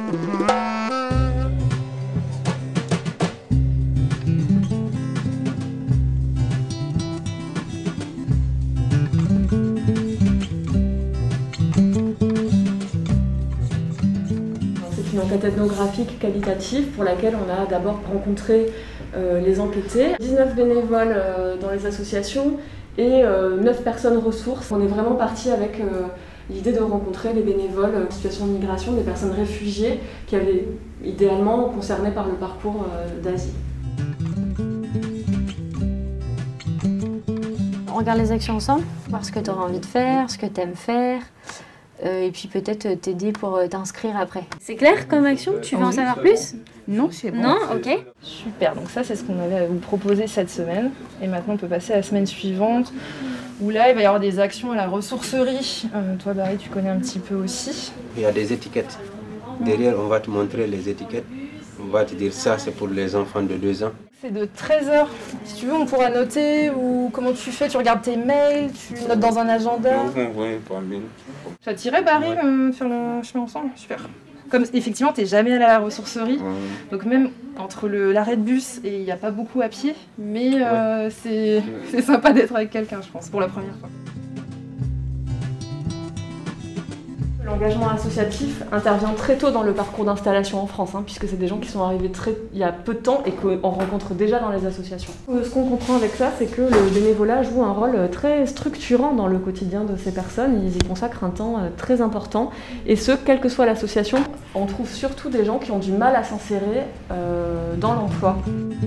C'est une enquête ethnographique qualitative pour laquelle on a d'abord rencontré les enquêtés, 19 bénévoles dans les associations et 9 personnes ressources. On est vraiment parti avec l'idée de rencontrer les bénévoles en situation de migration, des personnes réfugiées qui avaient idéalement concernées par le parcours d'Asie. On regarde les actions ensemble, voir ce que tu auras envie de faire, ce que tu aimes faire. Et puis peut-être t'aider pour t'inscrire après. C'est clair comme action? Tu veux en savoir plus? Non, c'est bon. Non? Ok. Super, donc ça c'est ce qu'on avait à vous proposer cette semaine. Et maintenant on peut passer à la semaine suivante, où là il va y avoir des actions à la ressourcerie. Toi Barry, tu connais un petit peu aussi. Il y a des étiquettes. Derrière on va te montrer les étiquettes. On va te dire ça c'est pour les enfants de 2 ans. C'est de 13h. Si tu veux, on pourra noter ou comment tu fais. Tu regardes tes mails, tu notes dans un agenda. Ça t'irait, Barry, faire le chemin ensemble? Super. Comme effectivement, t'es jamais allé à la ressourcerie, donc même entre l'arrêt de bus et il n'y a pas beaucoup à pied, mais c'est sympa d'être avec quelqu'un, je pense, pour la première fois. L'engagement associatif intervient très tôt dans le parcours d'installation en France, puisque c'est des gens qui sont arrivés il y a peu de temps et qu'on rencontre déjà dans les associations. Ce qu'on comprend avec ça, c'est que le bénévolat joue un rôle très structurant dans le quotidien de ces personnes. Ils y consacrent un temps très important, et ce, quelle que soit l'association. On trouve surtout des gens qui ont du mal à s'insérer dans l'emploi.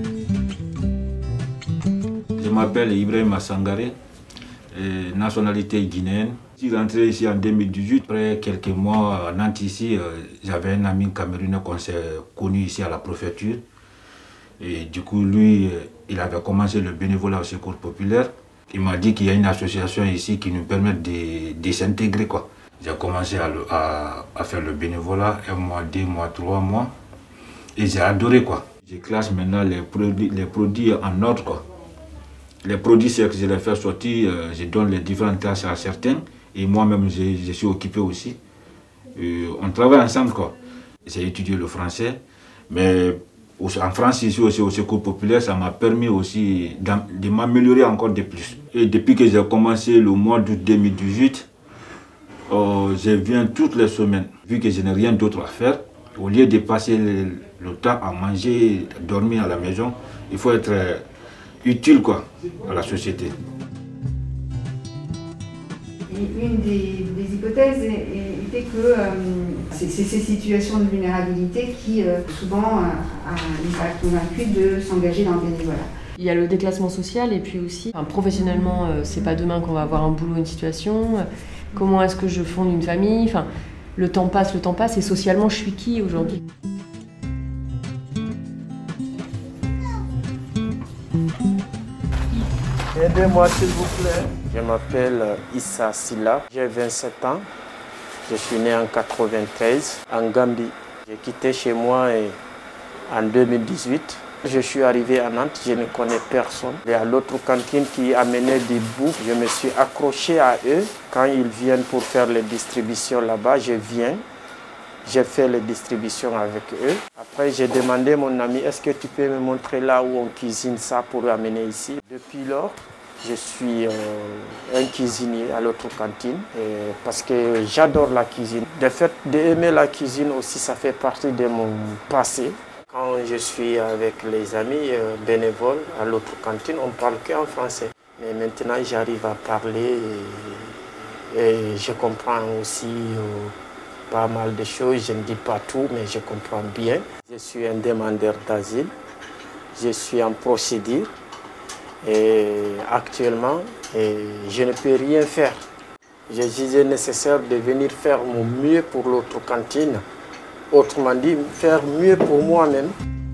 Je m'appelle Ibrahim Sangaré, nationalité guinéenne. Je suis rentré ici en 2018. Après quelques mois à Nantes ici, j'avais un ami camerounais qu'on s'est connu ici à la préfecture. Et du coup, lui, il avait commencé le bénévolat au Secours populaire. Il m'a dit qu'il y a une association ici qui nous permet de s'intégrer, quoi. J'ai commencé à faire le bénévolat, 1 mois, 2 mois, 3 mois. Et j'ai adoré, quoi. Je classe maintenant les produits en ordre, quoi. Les produits, c'est que je les fais sortir, je donne les différentes classes à certains. Et moi-même, je suis occupé aussi. On travaille ensemble, quoi. J'ai étudié le français, mais en France, ici aussi, au Secours populaire, ça m'a permis aussi de m'améliorer encore de plus. Et depuis que j'ai commencé le mois d'août 2018, je viens toutes les semaines. Vu que je n'ai rien d'autre à faire, au lieu de passer le temps à manger, dormir à la maison, il faut être utile, quoi, à la société. Une des hypothèses était que c'est ces situations de vulnérabilité qui souvent nous a convaincus de s'engager dans le bénévolat. Il y a le déclassement social et puis aussi, professionnellement, c'est pas demain qu'on va avoir un boulot, une situation. Comment est-ce que je fonde une famille? Le temps passe et socialement, je suis qui aujourd'hui? Aidez-moi s'il vous plaît. Je m'appelle Issa Silla, j'ai 27 ans. Je suis né en 93 en Gambie. J'ai quitté chez moi en 2018. Je suis arrivé à Nantes, je ne connais personne. Il y a l'autre cantine qui amenait des boucs. Je me suis accroché à eux. Quand ils viennent pour faire les distributions là-bas, je viens. J'ai fait les distributions avec eux. Après, j'ai demandé à mon ami, est-ce que tu peux me montrer là où on cuisine ça pour amener ici? Depuis lors, je suis un cuisinier à l'autre cantine parce que j'adore la cuisine. Le fait d'aimer la cuisine aussi, ça fait partie de mon passé. Quand je suis avec les amis bénévoles à l'autre cantine, on ne parle qu'en français. Mais maintenant, j'arrive à parler et je comprends aussi pas mal de choses. Je ne dis pas tout, mais je comprends bien. Je suis un demandeur d'asile. Je suis en procédure. Et actuellement, je ne peux rien faire. Je jugé nécessaire de venir faire mon mieux pour l'autre cantine. Autrement dit, faire mieux pour moi-même.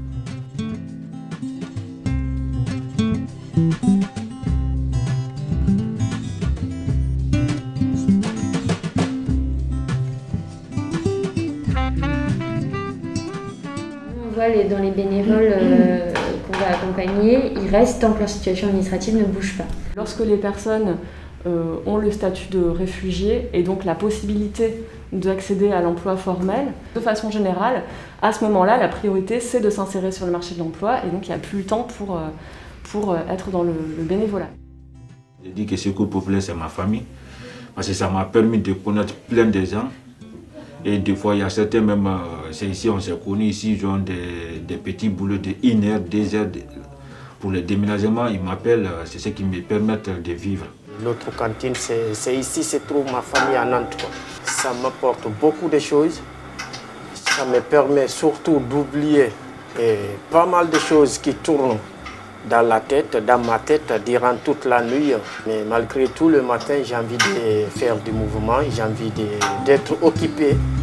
On voit dans les bénévoles qu'on va accompagner, ils restent tant que leur situation administrative ne bouge pas. Lorsque les personnes ont le statut de réfugié et donc la possibilité d'accéder à l'emploi formel. De façon générale, à ce moment-là, la priorité, c'est de s'insérer sur le marché de l'emploi et donc il n'y a plus le temps pour être dans le bénévolat. Je dis que Secours Populaire, c'est ma famille, parce que ça m'a permis de connaître plein de gens. Et des fois, il y a certains même, c'est ici, on s'est connus ici, ils ont des petits boulots de 1 heure, 2 heures. Pour le déménagement, ils m'appellent, c'est ce qui me permet de vivre. L'autre cantine, c'est ici, se trouve ma famille à Nantes. Ça m'apporte beaucoup de choses. Ça me permet surtout d'oublier pas mal de choses qui tournent dans ma tête, durant toute la nuit. Mais malgré tout, le matin, j'ai envie de faire du mouvement, j'ai envie d'être occupé.